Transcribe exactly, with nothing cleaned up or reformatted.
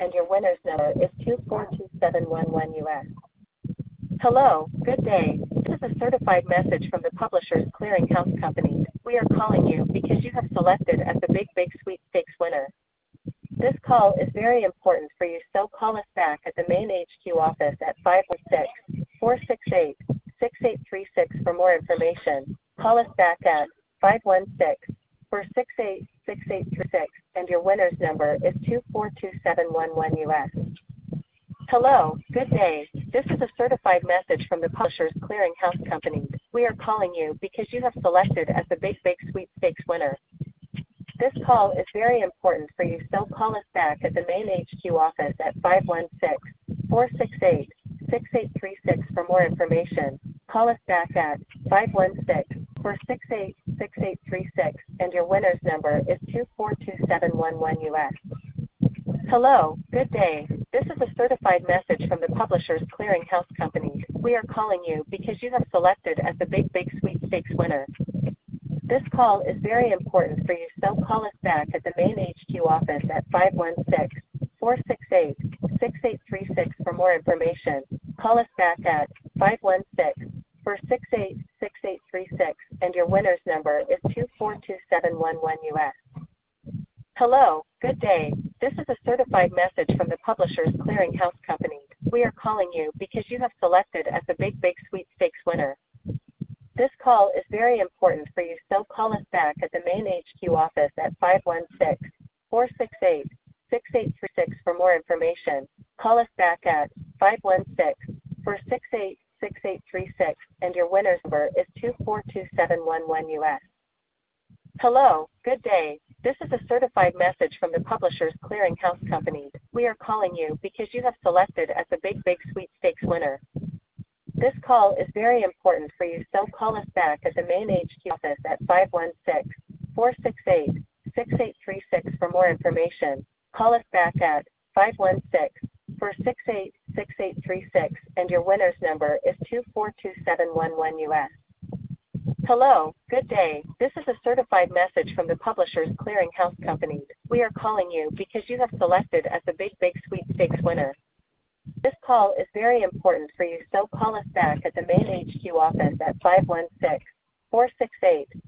and your winner's number is two four two seven one one U S. Hello, good day. This is a certified message from the Publishers Clearinghouse Company. We are calling you because you have selected as the Big Big Sweepstakes winner. This call is very important for you, so call us back at the main H Q office at five one six, four six eight, six eight three six for more information. Call us back at five one six, four six eight, six eight three six, and your winner's number is two four two seven one one U S. Hello, good day. This is a certified message from the Publishers Clearinghouse Company. We are calling you because you have selected as the Big Big Sweepstakes winner. This call is very important for you, so call us back at the main H Q office at five one six, four six eight, six eight three six for more information. Call us back at five one six, four six eight, six eight three six, and your winner's number is two four two seven one one U S. Hello, good day. This is a certified message from the Publishers Clearinghouse Company. We are calling you because you have selected as the Big Big Sweepstakes winner. This call is very important for you, so call us back at the main H Q office at five one six, four six eight, six eight three six for more information. Call us back at five one six, four six eight, six eight three six, and your winner's number is two four two seven one one U S. Hello, good day. This is a certified message from the Publishers Clearinghouse Company. We are calling you because you have selected as the Big Big Sweepstakes winner. This call is very important for you, so call us back at the main H Q office at five one six, four six eight, six eight three six for more information. Call us back at five one six, four six eight, six eight three six, and your winner's number is two four two seven one one U S. Hello, good day. This is a certified message from the Publishers Clearinghouse Company. We are calling you because you have selected as the Big Big Sweepstakes winner. This call is very important for you, so call us back at the main H Q office at five one six, four six eight, six eight three six for more information. Call us back at five one six, four six eight, six eight three six, and your winner's number is two four two seven one one U S. Hello, good day. This is a certified message from the Publishers Clearinghouse Company. We are calling you because you have selected as the Big Big Sweepstakes winner. This call is very important for you, so call us back at the main H Q office at five one six, four six eight,